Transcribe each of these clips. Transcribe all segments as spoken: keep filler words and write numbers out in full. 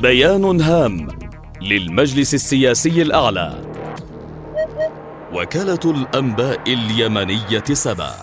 بيان هام للمجلس السياسي الأعلى. وكالة الأنباء اليمنية سبا.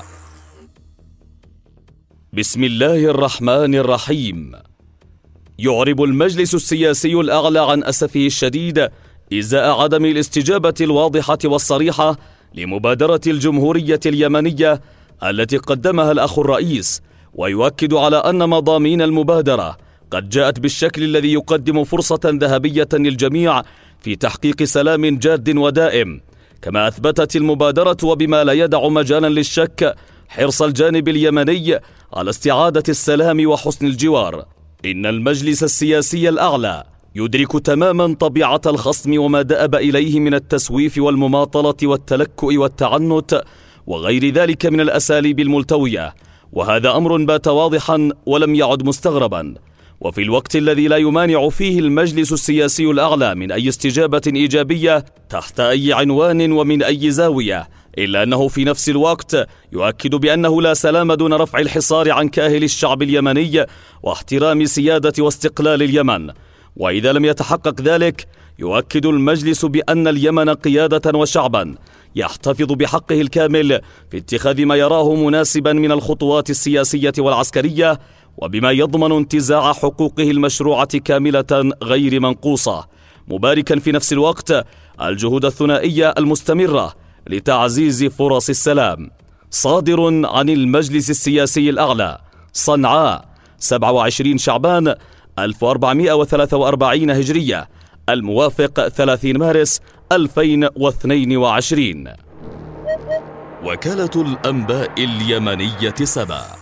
بسم الله الرحمن الرحيم. يعرب المجلس السياسي الأعلى عن أسفه الشديد إزاء عدم الاستجابة الواضحة والصريحة لمبادرة الجمهورية اليمنية التي قدمها الأخ الرئيس، ويؤكد على أن مضامين المبادرة قد جاءت بالشكل الذي يقدم فرصة ذهبية للجميع في تحقيق سلام جاد ودائم، كما أثبتت المبادرة وبما لا يدع مجالا للشك حرص الجانب اليمني على استعادة السلام وحسن الجوار. إن المجلس السياسي الأعلى يدرك تماما طبيعة الخصم وما دأب إليه من التسويف والمماطلة والتلكؤ والتعنت وغير ذلك من الأساليب الملتوية، وهذا أمر بات واضحا ولم يعد مستغربا. وفي الوقت الذي لا يمانع فيه المجلس السياسي الأعلى من أي استجابة إيجابية تحت أي عنوان ومن أي زاوية، إلا أنه في نفس الوقت يؤكد بأنه لا سلام دون رفع الحصار عن كاهل الشعب اليمني واحترام سيادة واستقلال اليمن. وإذا لم يتحقق ذلك، يؤكد المجلس بأن اليمن قيادة وشعبا يحتفظ بحقه الكامل في اتخاذ ما يراه مناسبا من الخطوات السياسية والعسكرية، وبما يضمن انتزاع حقوقه المشروعة كاملة غير منقوصة، مباركا في نفس الوقت الجهود الثنائية المستمرة لتعزيز فرص السلام. صادر عن المجلس السياسي الأعلى، صنعاء، سبعة وعشرين شعبان ألف وأربعمائة وثلاثة وأربعين هجرية، الموافق ثلاثين مارس ألفين واثنين وعشرين. وكالة الأنباء اليمنية سبا.